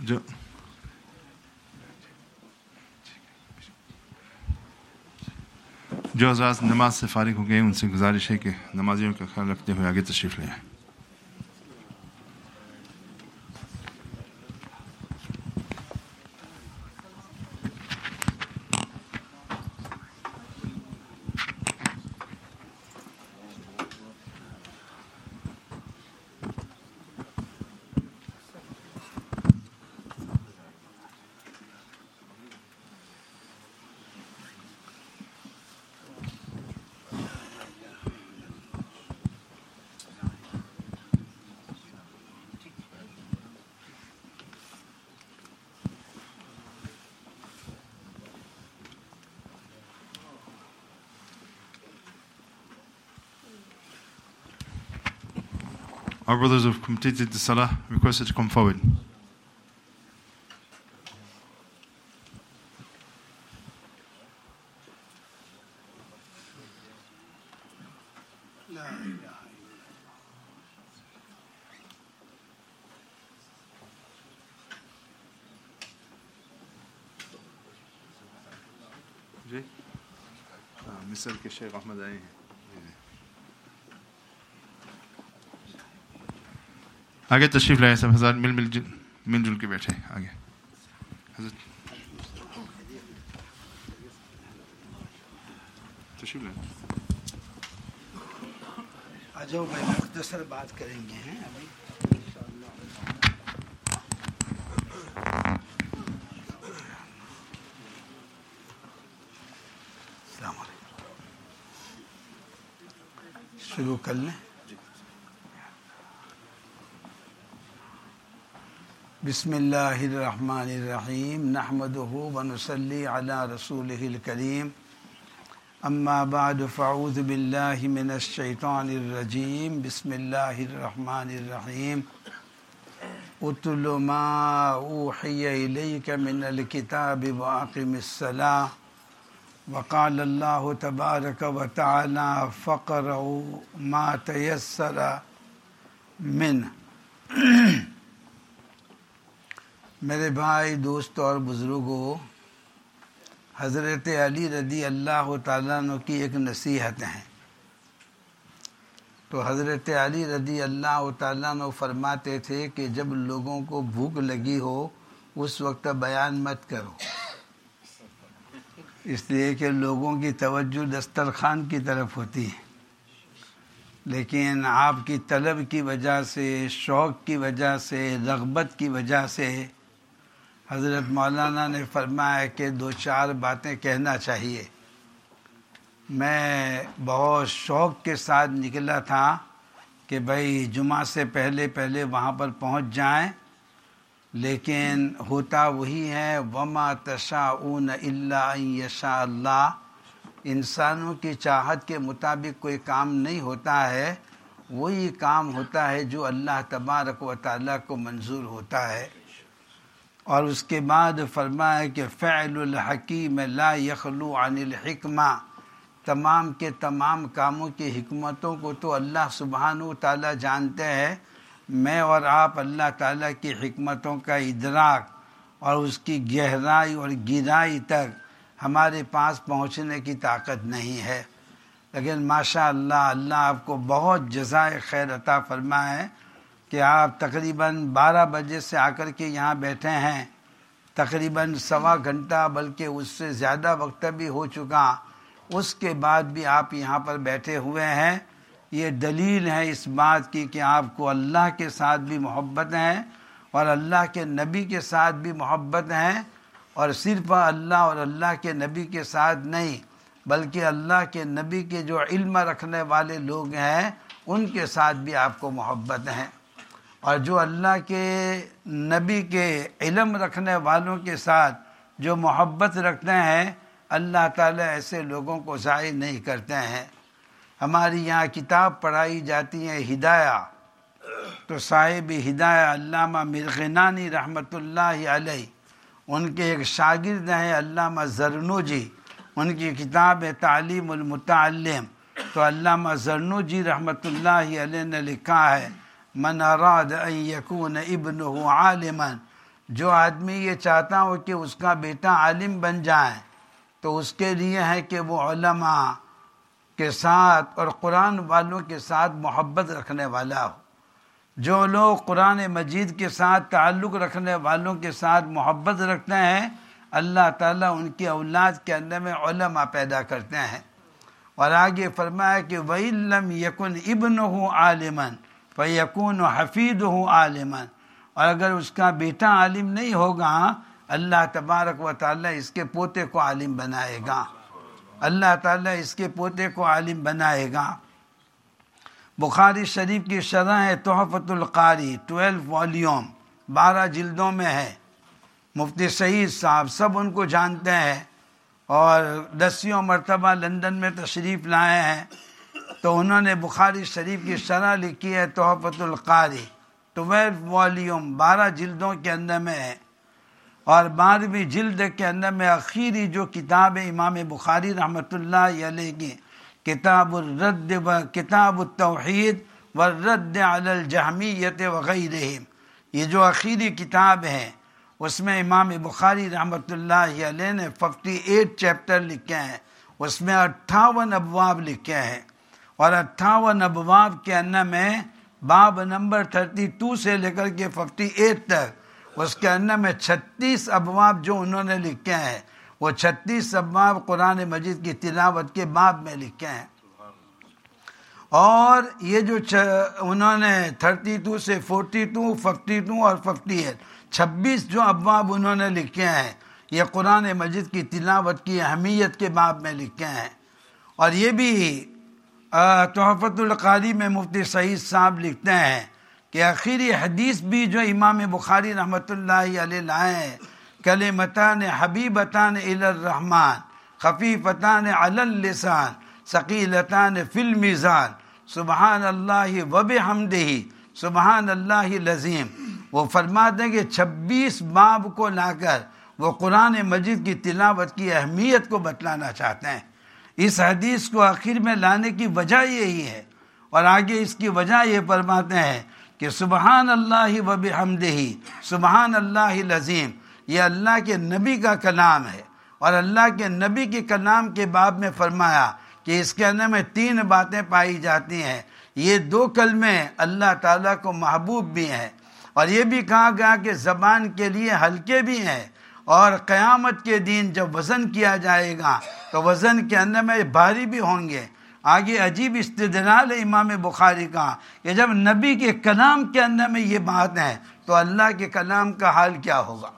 جو حضرات نماز سے فارغ ہو گئے ان سے گزارش ہے کہ نمازیوں کا خیال رکھتے ہوئے آگے تشریف لے آئیں. Our brothers who have completed the salah requested to come forward. جی مصر کے شیخ احمد آئے ہیں. آگے تشریف لائے سب حضرات مل جل کے بیٹھے آگے. حضرت تشریف لائے. آ جاؤ بھائی مختصر بات کریں گے ہیں ابھی السلام علیکم. شروع کر لیں. بسم اللہ الرحمن الرحیم نحمده ونصلی علی رسولہ الکریم اما بعد فاعوذ باللہ من الشیطان الرجیم بسم اللہ الرحمن الرحیم اتل ما اوحی الیک من الکتاب واقم الصلاة وقال اللہ تبارک وتعالی فقرؤوا ما تیسر منہ. میرے بھائی دوست اور بزرگوں، حضرت علی رضی اللہ تعالیٰ عنہ کی ایک نصیحت ہے. تو حضرت علی رضی اللہ تعالیٰ عنہ فرماتے تھے کہ جب لوگوں کو بھوک لگی ہو اس وقت بیان مت کرو، اس لیے کہ لوگوں کی توجہ دسترخوان کی طرف ہوتی ہے. لیکن آپ کی طلب کی وجہ سے، شوق کی وجہ سے، رغبت کی وجہ سے حضرت مولانا نے فرمایا کہ دو چار باتیں کہنا چاہیے. میں بہت شوق کے ساتھ نکلا تھا کہ بھائی جمعہ سے پہلے وہاں پر پہنچ جائیں، لیکن ہوتا وہی ہے وما تشاءون الا ان یشاء اللہ. انسانوں کی چاہت کے مطابق کوئی کام نہیں ہوتا ہے، وہی کام ہوتا ہے جو اللہ تبارک و تعالیٰ کو منظور ہوتا ہے. اور اس کے بعد فرمایا کہ فعل الحکیم لا یخلو عن الحکمہ. تمام کے تمام کاموں کی حکمتوں کو تو اللہ سبحانہ و تعالیٰ جانتے ہیں. میں اور آپ اللہ تعالیٰ کی حکمتوں کا ادراک اور اس کی گہرائی اور گہرائی تک ہمارے پاس پہنچنے کی طاقت نہیں ہے. لیکن ماشاء اللہ اللہ آپ کو بہت جزائے خیر عطا فرمائے کہ آپ تقریباً 12 بجے سے آ کر کے یہاں بیٹھے ہیں. تقریباً سوا گھنٹہ بلکہ اس سے زیادہ وقت بھی ہو چکا، اس کے بعد بھی آپ یہاں پر بیٹھے ہوئے ہیں. یہ دلیل ہے اس بات کی کہ آپ کو اللہ کے ساتھ بھی محبت ہے اور اللہ کے نبی کے ساتھ بھی محبت ہے. اور صرف اللہ اور اللہ کے نبی کے ساتھ نہیں بلکہ اللہ کے نبی کے جو علم رکھنے والے لوگ ہیں ان کے ساتھ بھی آپ کو محبت ہے. اور جو اللہ کے نبی کے علم رکھنے والوں کے ساتھ جو محبت رکھتے ہیں اللہ تعالیٰ ایسے لوگوں کو ضائع نہیں کرتے ہیں. ہماری یہاں کتاب پڑھائی جاتی ہے ہدایہ، تو صاحب ہدایہ علامہ مرغنانی رحمۃ اللہ علیہ، ان کے ایک شاگرد ہیں علامہ زرنوجی، ان کی کتاب ہے تعلیم المتعلم. تو علامہ زرنوجی رحمۃ اللہ علیہ نے لکھا ہے من اراد ان یکون ابنہ عالما جو آدمی یہ چاہتا ہو کہ اس کا بیٹا عالم بن جائے تو اس کے لیے ہے کہ وہ علماء کے ساتھ اور قرآن والوں کے ساتھ محبت رکھنے والا ہو۔ جو لوگ قرآن مجید کے ساتھ تعلق رکھنے والوں کے ساتھ محبت رکھتے ہیں، اللہ تعالیٰ ان کی اولاد کے اندر میں علماء پیدا کرتے ہیں۔ اور آگے فرمایا کہ وَإِن لَّمْ يَكُنْ ابْنُهُ عَالِمًا فَيَكُونُ حَفِيدُهُ عَالِمًا، اور اگر اس کا بیٹا عالم نہیں ہوگا، اللہ تبارک و تعالیٰ اس کے پوتے کو عالم بنائے گا، اللہ تعالیٰ اس کے پوتے کو عالم بنائے گا۔ بخاری شریف کی شرح ہے تحفۃ القاری، 12 والیوم، 12 جلدوں میں ہے۔ مفتی سعید صاحب سب ان کو جانتے ہیں اور 10 مرتبہ لندن میں تشریف لائے ہیں، تو انہوں نے بخاری شریف کی شرح لکھی ہے تحفۃ القاری، 12 والیوم، 12 جلدوں کے اندر میں ہے۔ اور 12ویں جلد کے اندر میں آخری جو کتاب ہے امام بخاری رحمۃ اللہ علیہ کی، کتاب الرد و کتاب التوحید والرد علی الجہمیۃ وغیرہم، یہ جو آخری کتاب ہے اس میں امام بخاری رحمۃ اللہ علیہ نے 58 چیپٹر لکھے ہیں، اس میں 58 ابواب لکھے ہیں، اور 58 ابواب کے اندر میں باب نمبر 32 سے لے کر کے 58 تک، اس کے اندر میں 36 ابواب جو انہوں نے لکھے ہیں، وہ 36 ابواب قرآن مجید کی تلاوت کے باب میں لکھے ہیں۔ اور یہ جو انہوں نے 32 سے 42، 52 اور 58، 26 جو ابواب انہوں نے لکھے ہیں، یہ قرآن مجید کی تلاوت کی اہمیت کے باب میں لکھے ہیں۔ اور یہ بھی تحفۃ القاری میں مفتی سعید صاحب لکھتے ہیں کہ آخری حدیث بھی جو امام بخاری رحمۃ اللہ علیہ لائے ہیں، کلمتان حبیبتان الی الرحمن خفیفتان علی اللسان ثقیلتان فی المیزان سبحان اللہ وبحمدہ سبحان اللہ العظیم۔ وہ فرماتے ہیں کہ 26 باب کو لا کر وہ قرآن مجید کی تلاوت کی اہمیت کو بتلانا چاہتے ہیں۔ اس حدیث کو آخر میں لانے کی وجہ یہی ہے، اور آگے اس کی وجہ یہ فرماتے ہیں کہ سبحان اللہ وبحمدہ سبحان اللہ العظیم، یہ اللہ کے نبی کا کلام ہے، اور اللہ کے نبی کے کلام کے باب میں فرمایا کہ اس کے اندر میں 3 باتیں پائی جاتی ہیں۔ یہ 2 کلمے اللہ تعالیٰ کو محبوب بھی ہیں، اور یہ بھی کہا گیا کہ زبان کے لیے ہلکے بھی ہیں، اور قیامت کے دن جب وزن کیا جائے گا تو وزن کے اندر میں بھاری بھی ہوں گے۔ آگے عجیب استدلال ہے امام بخاری کا کہ جب نبی کے کلام کے اندر میں یہ بات ہے تو اللہ کے کلام کا حال کیا ہوگا۔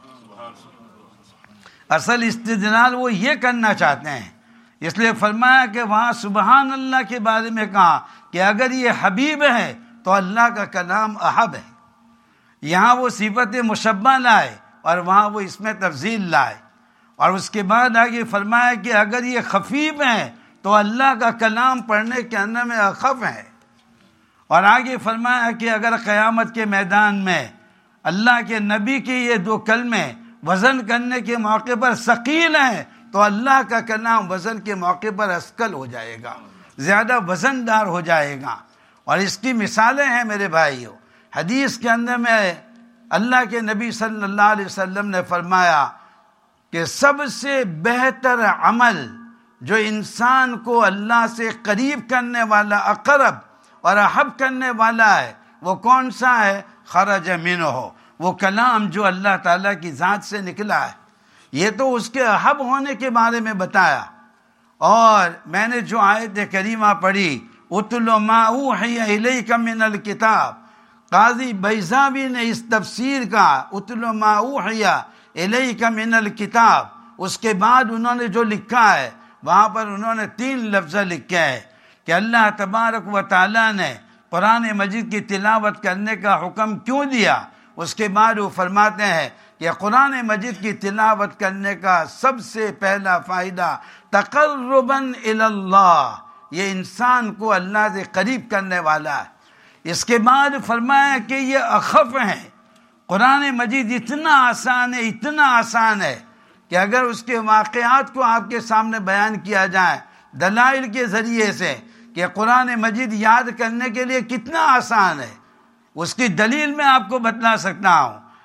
اصل استدلال وہ یہ کرنا چاہتے ہیں، اس لیے فرمایا کہ وہاں سبحان اللہ کے بارے میں کہا کہ اگر یہ حبیب ہے تو اللہ کا کلام احب ہے۔ یہاں وہ صفت مشبہ لائے اور وہاں وہ اس میں تفضیل لائے، اور اس کے بعد آگے فرمایا کہ اگر یہ خفیف ہے تو اللہ کا کلام پڑھنے کے اندر میں اخف ہے، اور آگے فرمایا کہ اگر قیامت کے میدان میں اللہ کے نبی کے یہ 2 کلمے وزن کرنے کے موقع پر ثقیل ہیں تو اللہ کا کلام وزن کے موقع پر اثقل ہو جائے گا، زیادہ وزن دار ہو جائے گا۔ اور اس کی مثالیں ہیں میرے بھائیوں، حدیث کے اندر میں اللہ کے نبی صلی اللہ علیہ وسلم نے فرمایا کہ سب سے بہتر عمل جو انسان کو اللہ سے قریب کرنے والا، اقرب اور احب کرنے والا ہے، وہ کون سا ہے؟ خرج منہ، وہ کلام جو اللہ تعالیٰ کی ذات سے نکلا ہے۔ یہ تو اس کے احب ہونے کے بارے میں بتایا، اور میں نے جو آیت کریمہ پڑھی اتل ما اوحی الیک من الکتاب، قاضی بیضاوی نے اس تفسیر کا اتل ما اوحی الیک من الکتاب، اس کے بعد انہوں نے جو لکھا ہے وہاں پر انہوں نے 3 لفظ لکھے ہیں کہ اللہ تبارک و تعالیٰ نے قرآن مجید کی تلاوت کرنے کا حکم کیوں دیا۔ اس کے بعد وہ فرماتے ہیں کہ قرآن مجید کی تلاوت کرنے کا سب سے پہلا فائدہ تقرباً الی اللہ، یہ انسان کو اللہ سے قریب کرنے والا ہے۔ اس کے بعد فرمایا کہ یہ اخف ہیں، قرآن مجید اتنا آسان ہے، اتنا آسان ہے کہ اگر اس کے واقعات کو آپ کے سامنے بیان کیا جائے دلائل کے ذریعے سے کہ قرآن مجید یاد کرنے کے لیے کتنا آسان ہے، اس کی دلیل میں آپ کو بتلا سکتا ہوں۔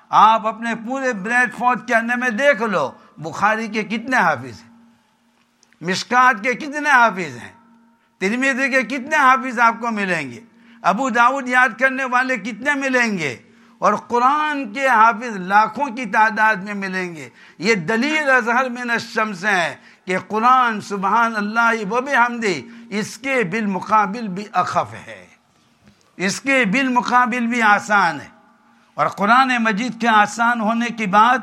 آپ اپنے پورے بریڈ فورڈ کے اندر میں دیکھ لو، بخاری کے کتنے حافظ ہیں، مشکات کے کتنے حافظ ہیں، ترمذی کے کتنے حافظ آپ کو ملیں گے، ابو داؤد یاد کرنے والے کتنے ملیں گے، اور قرآن کے حافظ لاکھوں کی تعداد میں ملیں گے۔ یہ دلیل اظہر من الشمس ہے کہ قرآن سبحان اللہ و بحمدہ اس کے بالمقابل بھی اخف ہے، اس کے بالمقابل بھی آسان ہے۔ اور قرآن مجید کے آسان ہونے کی بات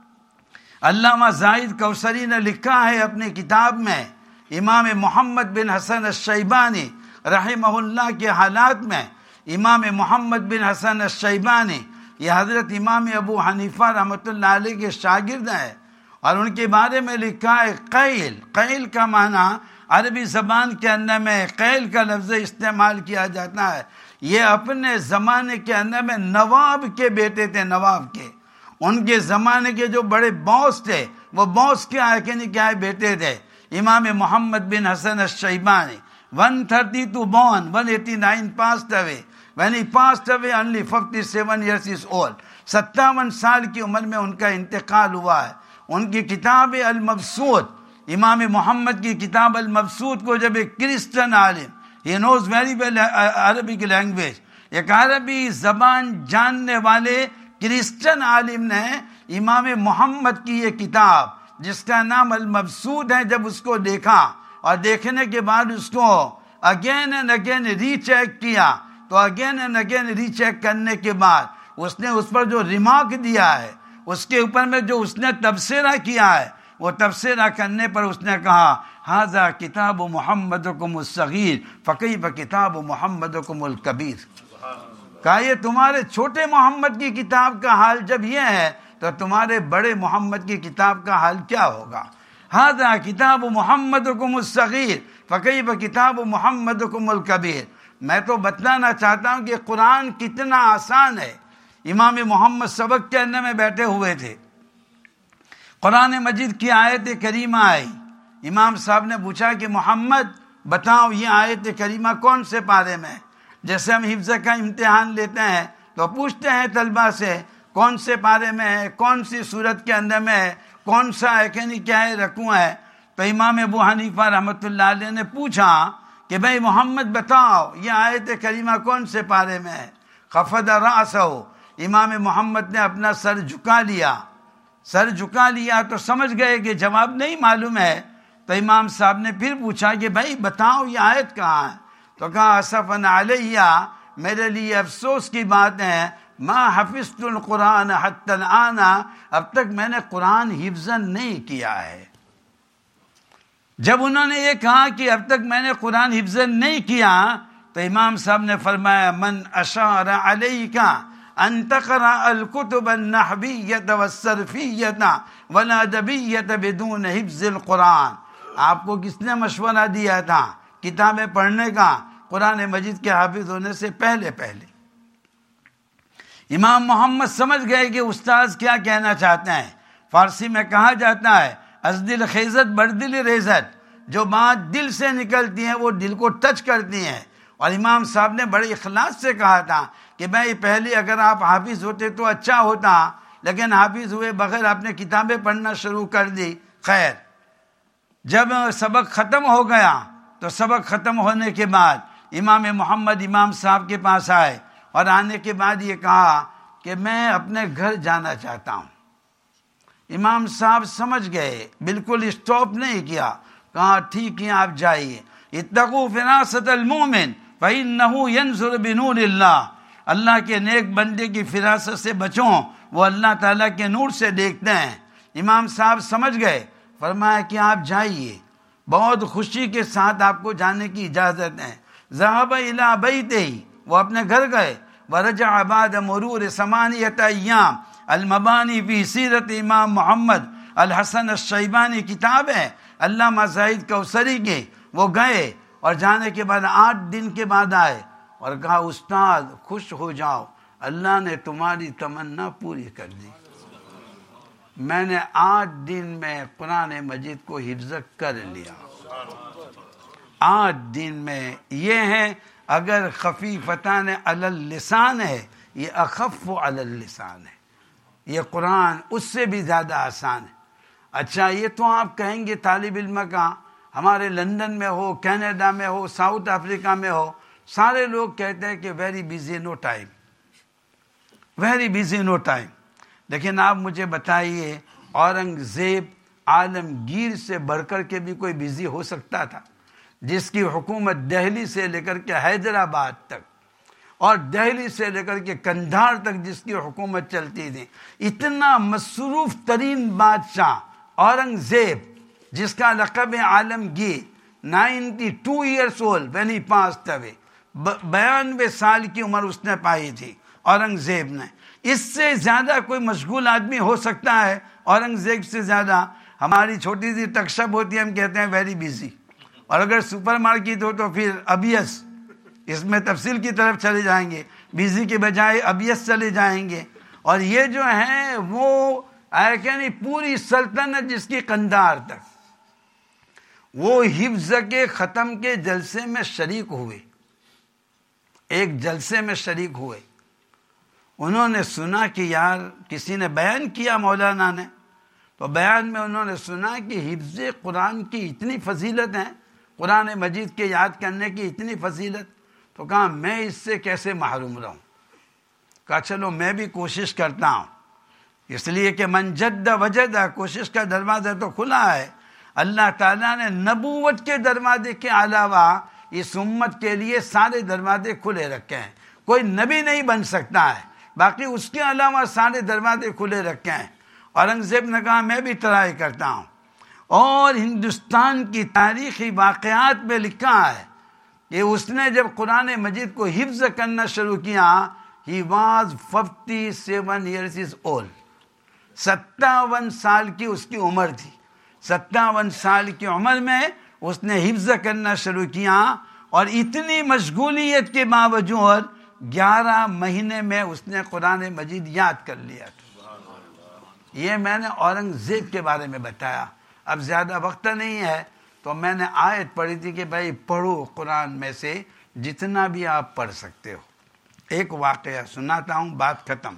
علامہ زاہد کوثری نے لکھا ہے اپنی کتاب میں، امام محمد بن حسن الشیبانی رحمہ اللہ کے حالات میں۔ امام محمد بن حسن الشیبانی یہ حضرت امام ابو حنیفہ رحمۃ اللہ علیہ کے شاگرد ہیں، اور ان کے بارے میں لکھا ہے قیل، قیل کا معنی عربی زبان کے اندر میں قیل کا لفظ استعمال کیا جاتا ہے۔ یہ اپنے زمانے کے اندر میں نواب کے بیٹے تھے، نواب کے، ان کے زمانے کے جو بڑے باس تھے وہ باس کے کیا بیٹے تھے۔ امام محمد بن حسن الشیبانی 132 born, 189 passed away. When he passed away only 57 years is old. 57 سال کی عمر میں ان کا انتقال ہوا ہے۔ ان کی کتاب المبسوط، امام محمد کی کتاب المبسوط کو جب ایک کرسچن عالم، he knows very well Arabic language، ایک عربی زبان جاننے والے کرسچن عالم نے امام محمد کی یہ کتاب جس کا نام المبسوط ہے، جب اس کو دیکھا اور دیکھنے کے بعد اس کو again and again recheck کیا، تو again and again recheck کرنے کے بعد اس نے اس پر جو ریمارک دیا ہے، اس کے اوپر میں جو اس نے تبصرہ کیا ہے، وہ تبصرہ کرنے پر اس نے کہا ھذا کتاب محمدکم الصغیر فکیف کتاب محمدکم الکبیر۔ کہا یہ تمہارے چھوٹے محمد کی کتاب کا حال جب یہ ہے تو تمہارے بڑے محمد کی کتاب کا حال کیا ہوگا۔ ھذا کتاب محمدکم الصغیر فکیف کتاب محمدکم الکبیر۔ میں تو بتلانا چاہتا ہوں کہ قرآن کتنا آسان ہے۔ امام محمد سبق کے اندر میں بیٹھے ہوئے تھے، قرآن مجید کی آیت کریمہ آئی، امام صاحب نے پوچھا کہ محمد بتاؤ یہ آیت کریمہ کون سے پارے میں ہے؟ جیسے ہم حفظ کا امتحان لیتے ہیں تو پوچھتے ہیں طلبہ سے کون سے پارے میں ہے، کون سی صورت کے اندر میں ہے، کون سا کیا ہے رکوع ہے۔ تو امام ابو حنیفہ رحمۃ اللہ علیہ نے پوچھا کہ بھائی محمد بتاؤ یہ آیت کریمہ کون سے پارے میں ہے۔ خفض رأسہ، امام محمد نے اپنا سر جھکا لیا، سر جھکا لیا تو سمجھ گئے کہ جواب نہیں معلوم ہے۔ تو امام صاحب نے پھر پوچھا کہ بھائی بتاؤ یہ آیت کہاں ہے؟ تو کہا اسفن علیہ، میرے لیے افسوس کی بات ہے، ما حفظت القرآن حتی الآن، اب تک میں نے قرآن حفظ نہیں کیا ہے۔ جب انہوں نے یہ کہا کہ اب تک میں نے قرآن حفظ نہیں کیا تو امام صاحب نے فرمایا من اشار علیک ان تقرأ الکتب النحویۃ والصرفیۃ والادبیۃ بدون حفظ القرآن۔ آپ کو کس نے مشورہ دیا تھا کتابیں پڑھنے کا قرآن مجید کے حافظ ہونے سے پہلے؟ امام محمد سمجھ گئے کہ استاذ کیا کہنا چاہتے ہیں۔ فارسی میں کہا جاتا ہے از دل خیزت بر دل ریزت، جو بات دل سے نکلتی ہیں وہ دل کو ٹچ کرتی ہیں۔ اور امام صاحب نے بڑے اخلاص سے کہا تھا کہ بھائی پہلے اگر آپ حافظ ہوتے تو اچھا ہوتا، لیکن حافظ ہوئے بغیر آپ نے کتابیں پڑھنا شروع کر دی۔ خیر، جب سبق ختم ہو گیا تو سبق ختم ہونے کے بعد امام محمد امام صاحب کے پاس آئے، اور آنے کے بعد یہ کہا کہ میں اپنے گھر جانا چاہتا ہوں۔ امام صاحب سمجھ گئے، بالکل اسٹاپ نہیں کیا، کہا ٹھیک ہے آپ جائیے۔ اتقوا فراست المومن فإنہ ینظر بنور اللہ، اللہ کے نیک بندے کی فراست سے بچوں، وہ اللہ تعالیٰ کے نور سے دیکھتے ہیں۔ امام صاحب سمجھ گئے، فرمایا کہ آپ جائیے، بہت خوشی کے ساتھ آپ کو جانے کی اجازت ہے۔ ذهب إلى بیتہ، وہ اپنے گھر گئے۔ ورجع بعد مرور 8 ایام، المبانی فی سیرت امام محمد الحسن الشیبانی کتاب ہے علامہ زاہد کوثری کی، وہ گئے اور جانے کے بعد 8 دن کے بعد آئے اور کہا استاد خوش ہو جاؤ، اللہ نے تمہاری تمنا پوری کر دی، میں نے 8 دن میں قرآن مجید کو حفظ کر لیا۔ 8 دن میں یہ ہے، اگر خفیفتان علی اللسان ہے، یہ اخف علی اللسان ہے۔ یہ قرآن اس سے بھی زیادہ آسان ہے۔ اچھا یہ تو آپ کہیں گے طالب علم کا، ہمارے لندن میں ہو، کینیڈا میں ہو، ساؤتھ افریقہ میں ہو، سارے لوگ کہتے ہیں کہ very busy, no time, very busy, no time. لیکن آپ مجھے بتائیے اورنگزیب عالمگیر سے بڑھ کر کے بھی کوئی بزی ہو سکتا تھا؟ جس کی حکومت دہلی سے لے کر کے حیدرآباد تک اور دہلی سے لے کر کے قندھار تک جس کی حکومت چلتی تھی، اتنا مصروف ترین بادشاہ اورنگزیب جس کا لقب Alamgir, 92 years old when he passed away, 92 سال کی عمر اس نے پائی تھی اورنگزیب نے۔ اس سے زیادہ کوئی مشغول آدمی ہو سکتا ہے؟ اورنگزیب سے زیادہ ہماری چھوٹی سی ٹکشپ ہوتی ہے، ہم کہتے ہیں ویری بزی، اور اگر سپر مارکیٹ ہو تو پھر ابیس، اس میں تفصیل کی طرف چلے جائیں گے، بزی کے بجائے ابیس چلے جائیں گے۔ اور یہ جو ہیں وہ یعنی پوری سلطنت جس کی قندھار تک، وہ حفظ کے ختم کے جلسے میں شریک ہوئے، ایک جلسے میں شریک ہوئے۔ انہوں نے سنا کہ یار کسی نے بیان کیا، مولانا نے، تو بیان میں انہوں نے سنا کہ حفظ قرآن کی اتنی فضیلت ہے، قرآن مجید کے یاد کرنے کی اتنی فضیلت، تو کہا میں اس سے کیسے محروم رہوں؟ کہا چلو میں بھی کوشش کرتا ہوں، اس لیے کہ من جد وجد، کوشش کا دروازہ تو کھلا ہے۔ اللہ تعالیٰ نے نبوت کے دروازے کے علاوہ اس امت کے لیے سارے دروازے کھلے رکھے ہیں، کوئی نبی نہیں بن سکتا ہے، باقی اس کے علاوہ سارے دروازے کھلے رکھے ہیں۔ اورنگزیب نے کہا میں بھی ٹرائی کرتا ہوں، اور ہندوستان کی تاریخی واقعات میں لکھا ہے کہ اس نے جب قرآن مجید کو حفظ کرنا شروع کیا، he was 57 years old، 57 سال کی اس کی عمر تھی۔ 57 سال کی عمر میں اس نے حفظ کرنا شروع کیا، اور اتنی مشغولیت کے باوجود 11 مہینے میں اس نے قرآن مجید یاد کر لیا تھا۔ یہ میں نے اورنگزیب کے بارے میں بتایا۔ اب زیادہ وقت نہیں ہے تو میں نے آیت پڑھی تھی کہ بھائی پڑھو قرآن میں سے جتنا بھی آپ پڑھ سکتے ہو۔ ایک واقعہ سناتا ہوں، بات ختم۔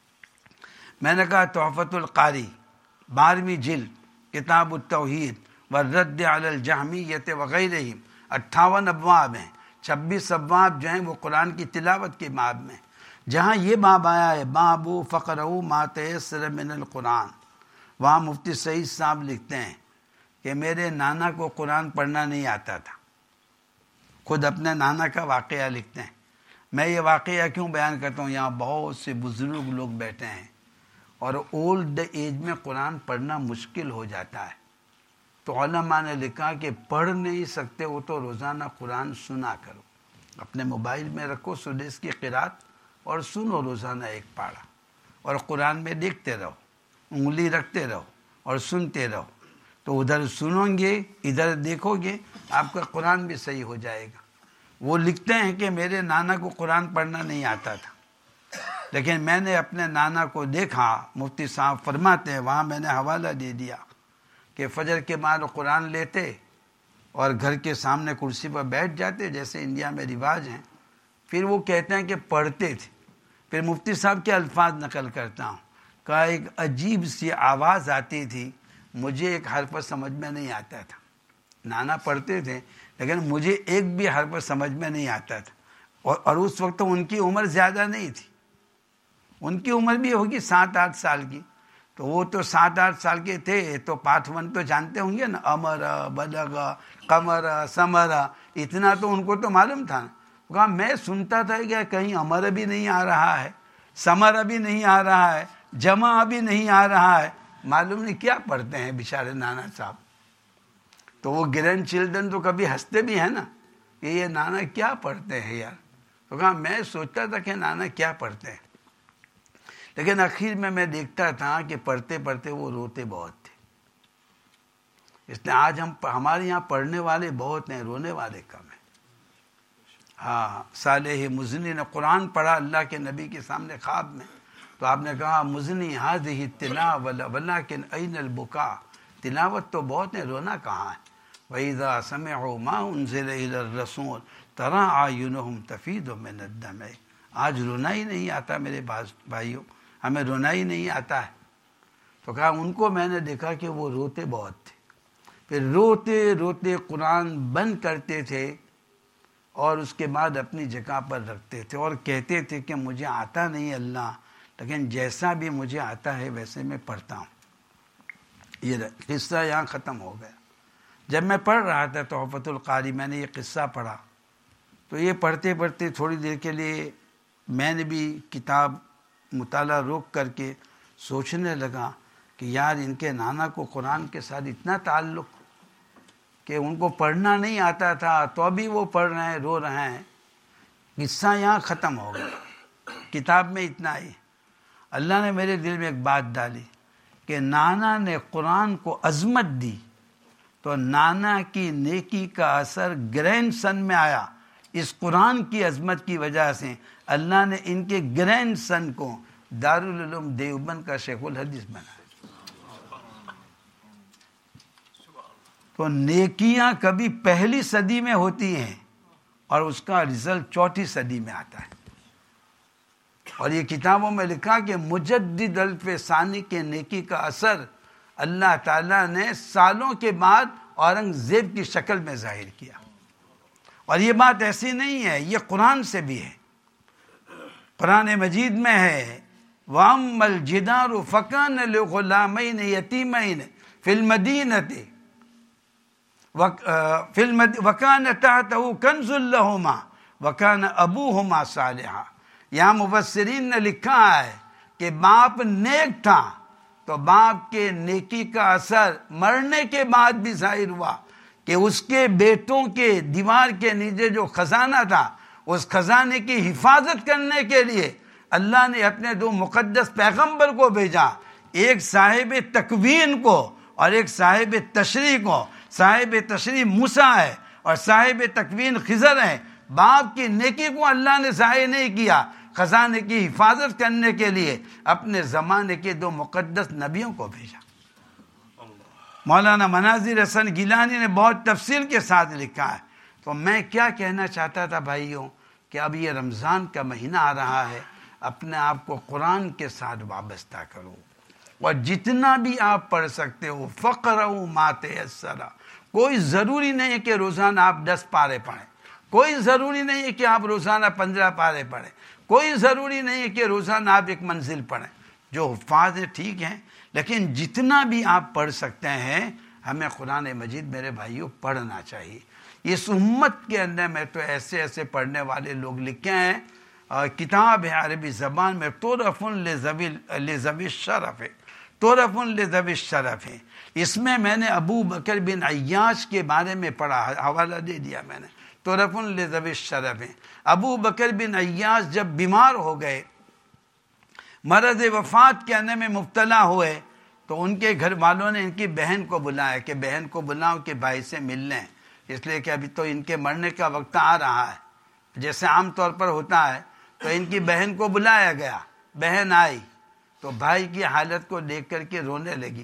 میں نے کہا تحفۃ القاری 12ویں جلد، کتاب التوحید والرد علی الجہمیۃ وغیرہم، 58 ابواب ہیں، 26 ابواب جو ہیں وہ قرآن کی تلاوت کے باب میں، جہاں یہ باب آیا ہے باب فقرؤ ما تیسر من القرآن، وہاں مفتی سعید صاحب لکھتے ہیں کہ میرے نانا کو قرآن پڑھنا نہیں آتا تھا، خود اپنے نانا کا واقعہ لکھتے ہیں۔ میں یہ واقعہ کیوں بیان کرتا ہوں؟ یہاں بہت سے بزرگ لوگ بیٹھے ہیں اور اولڈ ایج میں قرآن پڑھنا مشکل ہو جاتا ہے، تو علماء نے لکھا کہ پڑھ نہیں سکتے وہ تو روزانہ قرآن سنا کرو، اپنے موبائل میں رکھو سدیس کی قرات اور سنو روزانہ ایک پارہ، اور قرآن میں دیکھتے رہو، انگلی رکھتے رہو اور سنتے رہو، تو ادھر سنو گے ادھر دیکھو گے، آپ کا قرآن بھی صحیح ہو جائے گا۔ وہ لکھتے ہیں کہ میرے نانا کو قرآن پڑھنا نہیں آتا تھا، لیکن میں نے اپنے نانا کو دیکھا، مفتی صاحب فرماتے ہیں، وہاں میں نے حوالہ دے دیا کہ فجر کے بعد قرآن لیتے اور گھر کے سامنے کرسی پر بیٹھ جاتے جیسے انڈیا میں رواج ہیں، پھر وہ کہتے ہیں کہ پڑھتے تھے۔ پھر مفتی صاحب کے الفاظ نقل کرتا ہوں، کہا ایک عجیب سی آواز آتی تھی، مجھے ایک حرف سمجھ میں نہیں آتا تھا۔ نانا پڑھتے تھے لیکن مجھے ایک بھی حرف سمجھ میں نہیں آتا تھا، اور اس وقت ان کی عمر زیادہ نہیں تھی، ان کی عمر بھی ہوگی 7-8 سال کی، تو وہ تو 7-8 سال کے تھے، تو پارٹ 1 تو جانتے ہوں گے نا، امر بلغ قمر سمر، اتنا تو ان کو تو معلوم تھا نا۔ کہا میں سنتا تھا کہ کہیں امر بھی نہیں آ رہا ہے، سمر بھی نہیں آ رہا ہے، جمع بھی نہیں آ رہا ہے، معلوم نہیں کیا پڑھتے ہیں بیچارے نانا صاحب۔ تو وہ گرینڈ چلڈرن تو کبھی ہنستے بھی ہیں نا کہ یہ نانا کیا پڑھتے ہیں یار، تو کہا میں سوچتا تھا کہ نانا کیا پڑھتے ہیں، لیکن آخر میں دیکھتا تھا کہ پڑھتے پڑھتے وہ روتے بہت تھے۔ اس لیے آج ہمارے یہاں پڑھنے والے بہت ہیں، رونے والے کم ہیں۔ ہاں، صالح مزنی نے قرآن پڑھا اللہ کے نبی کے سامنے خواب میں، تو آپ نے کہا مزنی ہذہ التلاوۃ ولکن این البکا، تلاوت تو بہت ہے، رونا کہاں ہے؟ وَإِذَا سَمِعُوا مَا أُنزِلَ إِلَى الرَّسُولِ تَرَىٰ أَعْيُنُهُمْ تَفِيضُ مِنَ الدَّمْعِ، آج رونا ہی نہیں آتا میرے بھائیوں۔ ہمیں رونا ہی نہیں آتا ہے. تو کہا ان کو میں نے دیکھا کہ وہ روتے بہت تھے، پھر روتے روتے قرآن بند کرتے تھے اور اس کے بعد اپنی جگہ پر رکھتے تھے اور کہتے تھے کہ مجھے آتا نہیں اللہ، لیکن جیسا بھی مجھے آتا ہے ویسے میں پڑھتا ہوں. یہ قصہ یہاں ختم ہو گیا. جب میں پڑھ رہا تھا تحفۃ القاری، میں نے یہ قصہ پڑھا تو یہ پڑھتے پڑھتے تھوڑی دیر کے لیے میں نے بھی کتاب مطالعہ روک کر کے سوچنے لگا کہ یار ان کے نانا کو قرآن کے ساتھ اتنا تعلق کہ ان کو پڑھنا نہیں آتا تھا تو ابھی وہ پڑھ رہے ہیں، رو رہے ہیں. قصہ یہاں ختم ہو گیا، کتاب میں اتنا ہی. اللہ نے میرے دل میں ایک بات ڈالی کہ نانا نے قرآن کو عظمت دی تو نانا کی نیکی کا اثر گرینڈ سن میں آیا. اس قرآن کی عظمت کی وجہ سے اللہ نے ان کے گرینڈ سن کو دارالعلوم دیوبند کا شیخ الحدیث بنایا. تو نیکیاں کبھی پہلی صدی میں ہوتی ہیں اور اس کا رزلٹ چوتھی صدی میں آتا ہے. اور یہ کتابوں میں لکھا کہ مجدد الف ثانی کے نیکی کا اثر اللہ تعالیٰ نے سالوں کے بعد اورنگزیب کی شکل میں ظاہر کیا. اور یہ بات ایسی نہیں ہے، یہ قرآن سے بھی ہے. قرآن مجید میں ہے وَأَمَّا الْجِدَارُ فَكَانَ لِغُلَامَيْنِ يَتِيمَيْنِ فِي الْمَدِينَةِ وَكَانَ تَحْتَهُ كَنْزٌ لَهُمَا وَكَانَ أَبُوهُمَا صَالِحًا. یہاں مفسرین نے لکھا ہے کہ باپ نیک تھا تو باپ کے نیکی کا اثر مرنے کے بعد بھی ظاہر ہوا کہ اس کے بیٹوں کے دیوار کے نیچے جو خزانہ تھا اس خزانے کی حفاظت کرنے کے لیے اللہ نے اپنے دو مقدس پیغمبر کو بھیجا، ایک صاحب تکوین کو اور ایک صاحب تشریح کو. صاحب تشریح موسیٰ ہے اور صاحب تکوین خضر ہے. باپ کی نیکی کو اللہ نے ضائع نہیں کیا، خزانے کی حفاظت کرنے کے لیے اپنے زمانے کے دو مقدس نبیوں کو بھیجا. مولانا مناظر حسن گیلانی نے بہت تفصیل کے ساتھ لکھا ہے. تو میں کیا کہنا چاہتا تھا بھائیوں کہ اب یہ رمضان کا مہینہ آ رہا ہے، اپنے آپ کو قرآن کے ساتھ وابستہ کرو اور جتنا بھی آپ پڑھ سکتے ہو فقرؤ ما تیسر. کوئی ضروری نہیں ہے کہ روزانہ آپ 10 پارے پڑھیں، کوئی ضروری نہیں ہے کہ آپ روزانہ 15 پارے پڑھیں، کوئی ضروری نہیں ہے کہ روزانہ آپ ایک منزل پڑھیں. جو حفاظ ہیں ٹھیک ہیں، لیکن جتنا بھی آپ پڑھ سکتے ہیں ہمیں قرآن مجید میرے بھائیوں پڑھنا چاہیے. اس امت کے اندر میں تو ایسے ایسے پڑھنے والے لوگ لکھے ہیں. کتاب ہے عربی زبان میں طرف لذوی الشرف ہے، طرف لذوی الشرف ہے. اس میں نے ابو بکر بن عیاش کے بارے میں پڑھا، حوالہ دے دیا میں نے. طرف لذوی الشرف ہے. ابو بکر بن عیاش جب بیمار ہو گئے، مرض وفات کے اندر میں مبتلا ہوئے، تو ان کے گھر والوں نے ان کی بہن کو بلایا کہ بہن کو بلاؤ کہ بھائی سے مل لیں، اس لیے کہ ابھی تو ان کے مرنے کا وقت آ رہا ہے جیسے عام طور پر ہوتا ہے. تو ان کی بہن کو بلایا گیا، بہن آئی تو بھائی کی حالت کو دیکھ کر کے رونے لگی.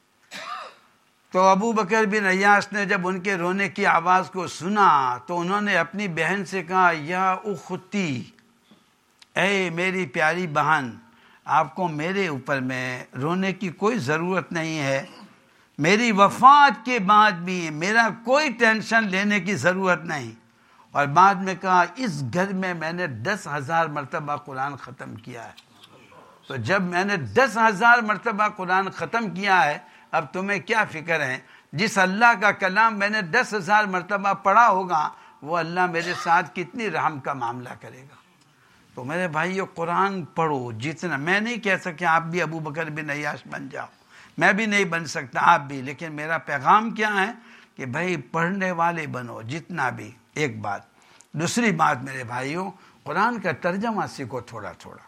تو ابو بکر بن عیاش نے جب ان کے رونے کی آواز کو سنا تو انہوں نے اپنی بہن سے کہا یا اختی، اے میری پیاری بہن، آپ کو میرے اوپر میں رونے کی کوئی ضرورت نہیں ہے، میری وفات کے بعد بھی میرا کوئی ٹینشن لینے کی ضرورت نہیں. اور بعد میں کہا اس گھر میں نے 10,000 مرتبہ قرآن ختم کیا ہے. تو جب میں نے 10,000 مرتبہ قرآن ختم کیا ہے اب تمہیں کیا فکر ہے؟ جس اللہ کا کلام میں نے 10,000 مرتبہ پڑھا ہوگا وہ اللہ میرے ساتھ کتنی رحم کا معاملہ کرے گا. تو میرے بھائیو قرآن پڑھو جتنا. میں نہیں کہہ سکتا آپ بھی ابو بکر بن عیاش بن جاؤ، میں بھی نہیں بن سکتا، آپ بھی، لیکن میرا پیغام کیا ہے کہ بھائی پڑھنے والے بنو جتنا بھی. ایک بات. دوسری بات میرے بھائیوں، قرآن کا ترجمہ سیکھو تھوڑا تھوڑا.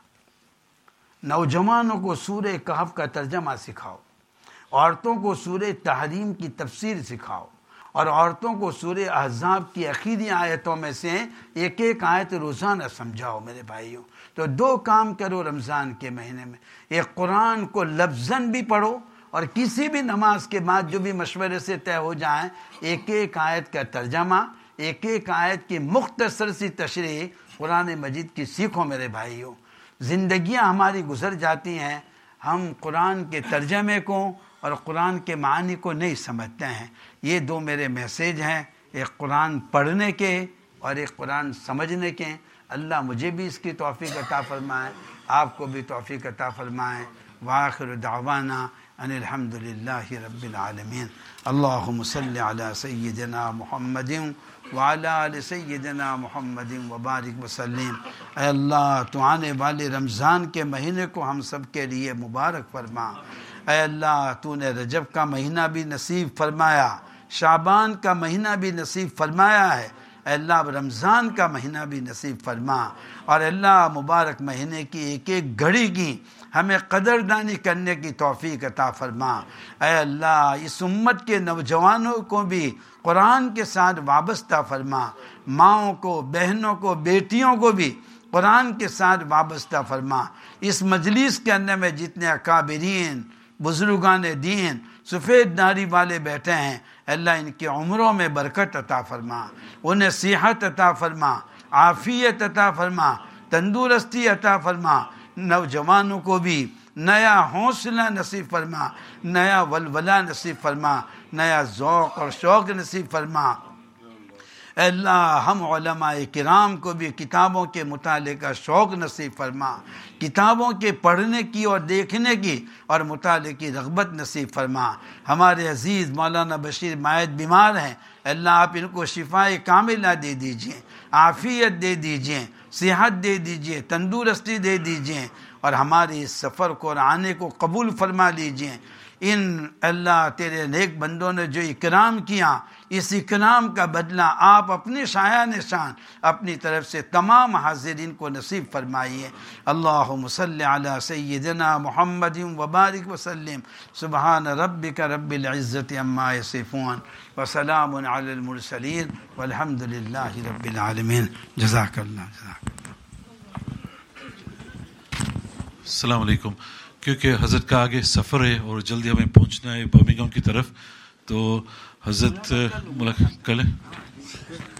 نوجوانوں کو سورہ کہف کا ترجمہ سکھاؤ، عورتوں کو سورہ تحریم کی تفسیر سکھاؤ، اور عورتوں کو سورہ احزاب کی آخری آیتوں میں سے ایک ایک آیت روزانہ سمجھاؤ میرے بھائیوں. تو 2 کام کرو رمضان کے مہینے میں. ایک قرآن کو لفظاً بھی پڑھو اور کسی بھی نماز کے بعد جو بھی مشورے سے طے ہو جائیں ایک ایک آیت کا ترجمہ، ایک ایک آیت کی مختصر سی تشریح قرآن مجید کی سیکھو میرے بھائیوں. زندگیاں ہماری گزر جاتی ہیں، ہم قرآن کے ترجمے کو اور قرآن کے معنی کو نہیں سمجھتے ہیں۔ یہ دو میرے میسیج ہیں، ایک قرآن پڑھنے کے اور ایک قرآن سمجھنے کے۔ اللہ مجھے بھی اس کی توفیق عطا فرمائے، آپ کو بھی توفیق عطا فرمائے۔ وآخر دعوانا ان الحمد للہ رب العالمین۔ اللہم صلی علی سیدنا محمد وعلی آل سیدنا محمد وبارک وسلم۔ اے اللہ تو آنے والے رمضان کے مہینے کو ہم سب کے لیے مبارک فرما۔ اے اللہ تو نے رجب کا مہینہ بھی نصیب فرمایا، شعبان کا مہینہ بھی نصیب فرمایا ہے، اے اللہ رمضان کا مہینہ بھی نصیب فرما، اور اللہ مبارک مہینے کی ایک ایک گھڑی کی ہمیں قدردانی کرنے کی توفیق عطا فرما۔ اے اللہ اس امت کے نوجوانوں کو بھی قرآن کے ساتھ وابستہ فرما، ماؤں کو، بہنوں کو، بیٹیوں کو بھی قرآن کے ساتھ وابستہ فرما۔ اس مجلس کے اندر میں جتنے اکابرین، بزرگان دین، سفید داڑھی والے بیٹھے ہیں، اللہ ان کی عمروں میں برکت عطا فرما، انہیں صحت عطا فرما، عافیت عطا فرما، تندرستی عطا فرما، نوجوانوں کو بھی نیا حوصلہ نصیب فرما، نیا ولولہ نصیب فرما، نیا ذوق اور شوق نصیب فرما۔ اے اللہ ہم علماء کرام کو بھی کتابوں کے مطالعے کا شوق نصیب فرما، کتابوں کے پڑھنے کی اور دیکھنے کی اور مطالعے کی رغبت نصیب فرما۔ ہمارے عزیز مولانا بشیر مائد بیمار ہیں، اللہ آپ ان کو شفاء کاملہ دے دیجئے، عافیت دے دیجئے، صحت دے دیجئے، تندرستی دے دیجئے، اور ہمارے اس سفر کو اور آنے کو قبول فرما لیجئے۔ ان اللہ تیرے نیک بندوں نے جو اکرام کیا، اس اکرام کا بدلہ آپ اپنے شایان شان اپنی طرف سے تمام حاضرین کو نصیب فرمائیے۔ اللہم صلی علی سیدنا محمد وبارک وسلم۔ سبحان ربک رب العزت عما یصفون وسلام علی المرسلین والحمد للہ رب العالمین۔ جزاک اللہ۔ السلام علیکم۔ کیونکہ حضرت کا آگے سفر ہے اور جلدی ہمیں پہنچنا ہے برمنگھم کی طرف، تو حضرت ملاقات کر لیں۔